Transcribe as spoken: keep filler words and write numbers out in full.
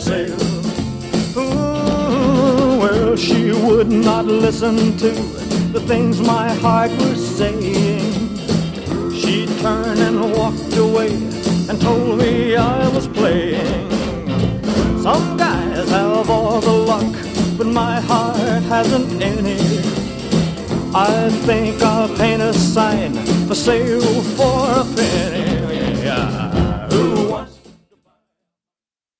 sale. Ooh, well, she would not listen to the things my heart was saying. She turned and walked away and told me I was playing. Some guys have all the luck, but my heart hasn't any. I think I'll paint a sign for sale for a penny. Yeah.